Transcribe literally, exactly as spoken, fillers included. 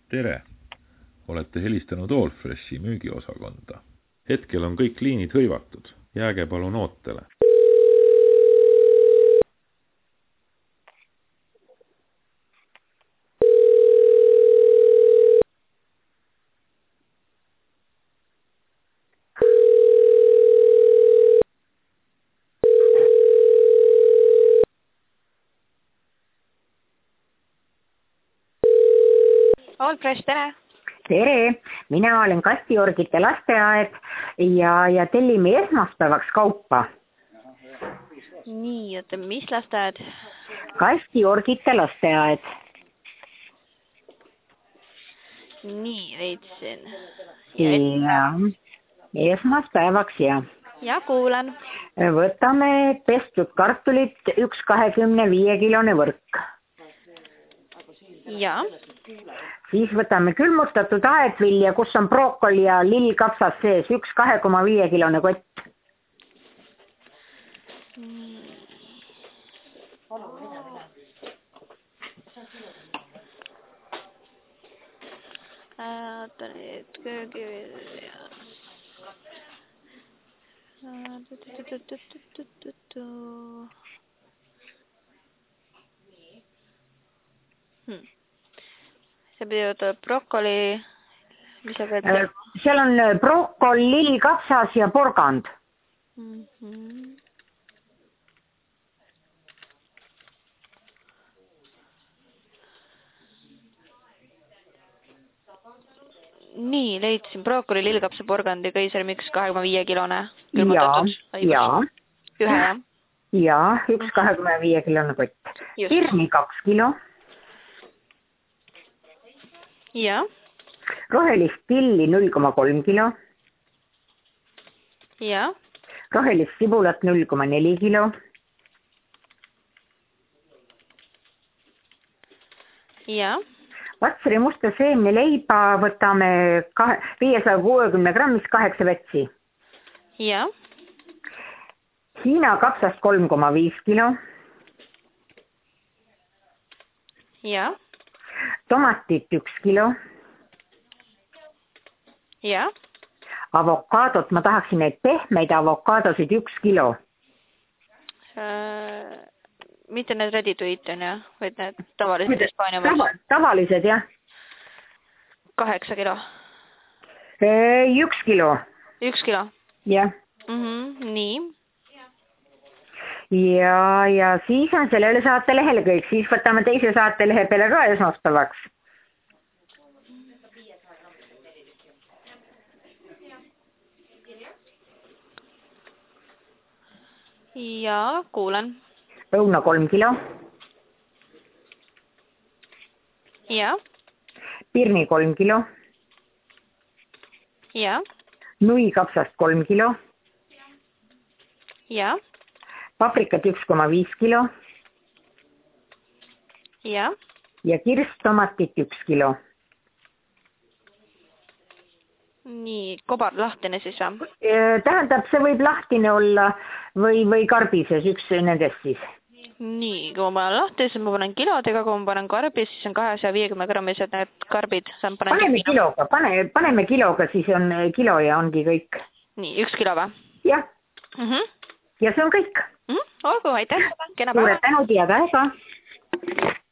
Tere! Olete helistanud Allfreshi müügiosakonda. Hetkel on kõik liinid hõivatud. Jääge palun ootele. Allfresh, tere! Tere! Mina olen Kastiorgite lasteaed ja, ja tellime esmaspäevaks kaupa. Nii, oota, mis lasteaed? Kastiorgite lasteaed. Nii, leidsin. Ja, esmaspäevaks, ja. Ja, kuulan. Võtame pestud kartulit, üks kahekümne viie kilone võrk. Ja. Siis võtame külmutatud aedvilja, kus on brookoli ja lillkapsas sees, üks kahe koma viie kilone kott. Oota nüüd, köögivilja. Hmm. See pidi võtta brokoli, mis sa pead teha? Seal on brookol, lillkapsas ja porgand. Mm -hmm. Nii, leidsin brookoli, lillkapsa, porgandi, kõisermiks, kahe koma viie kilone. Ja, ja. Ühe, jah? Ja, üks kahe koma viie kilone kott. Pirni kaks kilo. Ja. Rohelist pilli null koma kolm kilo. Ja. Rohelist sibulat null koma neli kilo. Ja. Vatsari musta seemne leiba võtame viiesaja kuuekümne grammist kaheksa vetsi. Ja. Hiina kapsast kolm koma viis kilo. Ja. Tomatit üks kilo. Ja. Avokaadot, ma tahaksin neid pehmeid avokaadosid üks kilo. Äh, mitte need ready to eat on, jah? Või need tavalised Hispaania Tava, tavalised, jah. Kaheksa kilo. Üks kilo. Üks kilo? Jah. Mm -hmm, nii. Ja, ja siis on sellele saatelehele kõik. Siis võtame teise saatelehe peale ka esmaspäevaks. Ja, kuulan. Õuna kolm kilo. Ja. Pirni kolm kilo. Ja. Nui kapsast kolm kilo. Ja. Paprikat üks koma viis kilo. Ja. Ja kirstomatit üks kilo. Nii, kobar lahtine siis või? Tähendab, see võib lahtine olla või, või karbises, üks nendest siis. Nii, kui ma panen lahti, siis ma panen kilodega, kui ma panen karbis, siis on kahesaja viiekümne grammised need karbid. Paneme kiloga, pane, paneme kiloga, siis on kilo ja ongi kõik. Nii, üks kilo või? Jah. Mm -hmm. Ja see on kõik. Mm -hmm. Olgu, aitäh. Kena päeva. Suure tänud ja päeva.